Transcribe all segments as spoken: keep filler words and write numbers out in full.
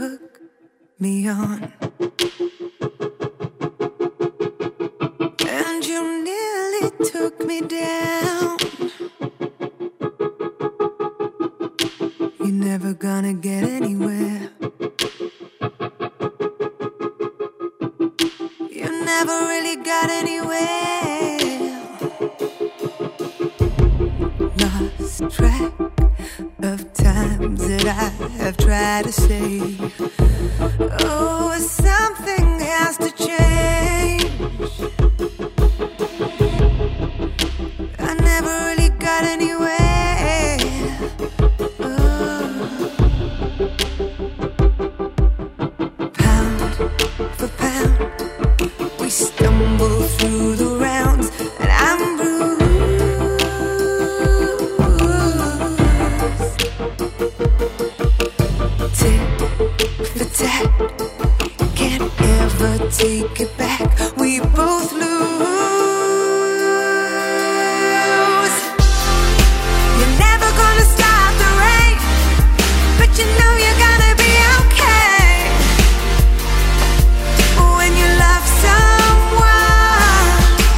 took me on, and you nearly took me down. You're never gonna get anywhere. You never really got anywhere. Lost track of times that I have tried to say, oh, something has to change. I never really got anywhere. Oh. Pound for pound, we stumble through the rounds, and I'm bruised. Can't ever take it back. We both lose. You're never gonna stop the rain, but you know you're gonna be okay. When you love someone,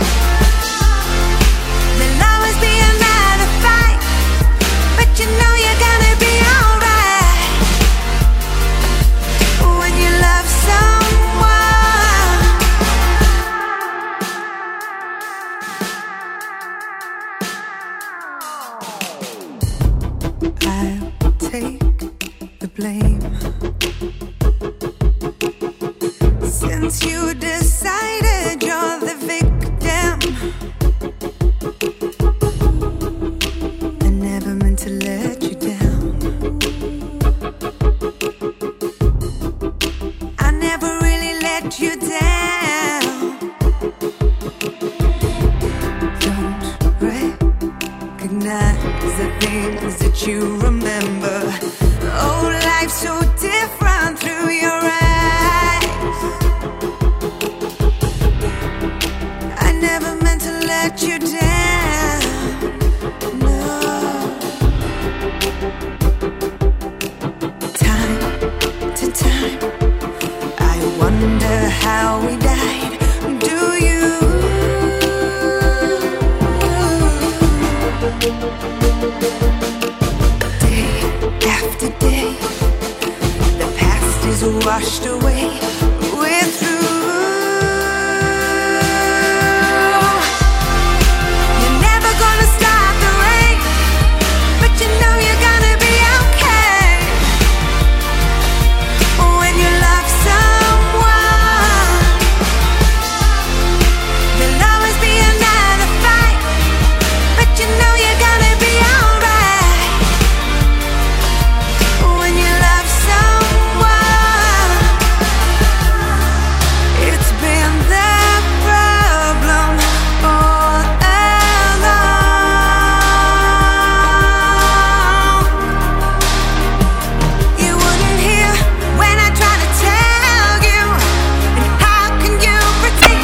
there'll always be another fight, but you know you're gonna be alright. When you love someone, I'll take the blame. Since you decided you're the victim, I never meant to let you down. I never really let you down. Don't recognize the things that you remember. Oh, life's so different through your eyes. I never meant to let you down. No. Time to time, I wonder how we died. Do you? Day after day, the past is washed away.